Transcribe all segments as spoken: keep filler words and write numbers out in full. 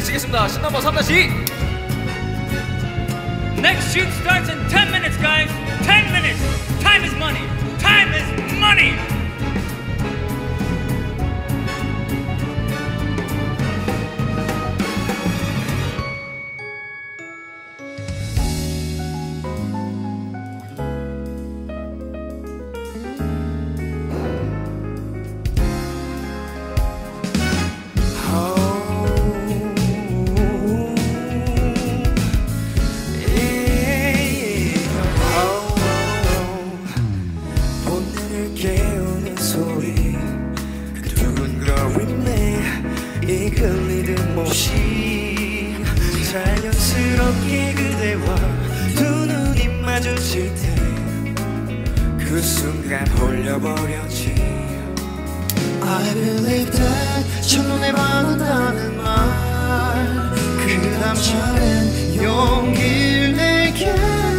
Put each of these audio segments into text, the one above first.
외치겠습니다. 신넘버 삼 다시. Next shoot starts in ten minutes, guys. ten minutes. Time is money. Time is money. 이끌리는 모습 자연스럽게 그대와 두 눈이 마주칠 때 그 순간 홀려버렸지. I believe that 첫눈에 반한다는 말 그 남자는 용기를 내게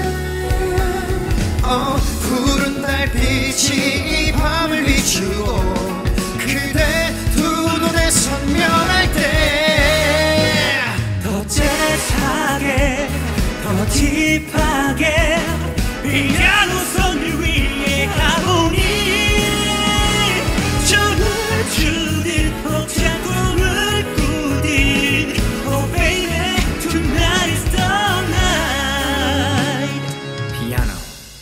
어, 푸른 달빛이 이 밤을 비추고 그대 두 눈에 선명할 때 더 짜릿하게 더 딥하게 이 야노선 위에 하모니 춤을 추듯 벅찬 꿈을 꾸듯 Oh baby tonight is the night. 피아노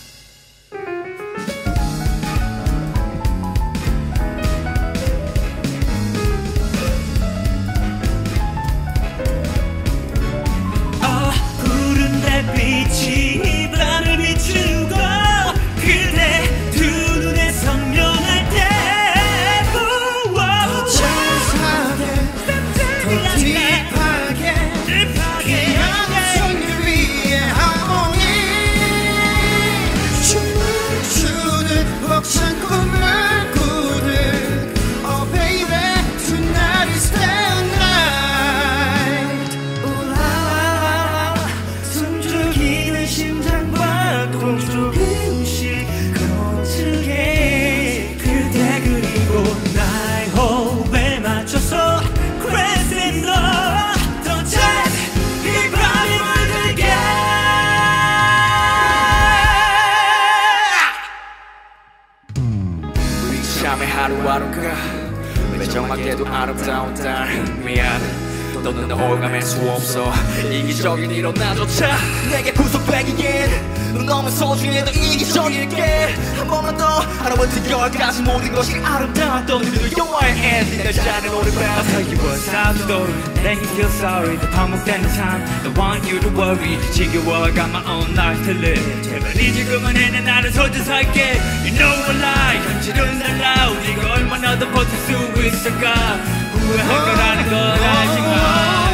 빛이 밤을 비추고 그대 두 눈에 선명할 때 더 자세하게 더 딥하게 이 양손 위에 하모니 춤을 추듯 벅찬 꿈을 꾸듯 Oh baby tonight is the 심장과 동조금씩 거칠게 그대 그리고 나의 호흡에 맞춰서 Crescendo 더 잘 이 밤이 물들게 우리 참의 하루하루가 매정하게도 아름다운 달 미안 너는 오감할 수 없어 이기적인 일어나조차 내게 구속되기엔 넌 너무 소중해 더 이기적일게 한 번만 더 하루부터 열까지 모든 것이 아름다웠던 그대로 영화의 엔딩 날 자는 오랜 밤 I'll tell you what's out the door Make you feel sorry 더 반복되는 삶 Don't want you to worry 지겨워 I got my own life to live 제발 이제 그만해 내 나를 소지살게 You know I lie 현실은 달라 우리가 얼마나 더 버틸 수 있을까 후회할 거라는 걸 알지만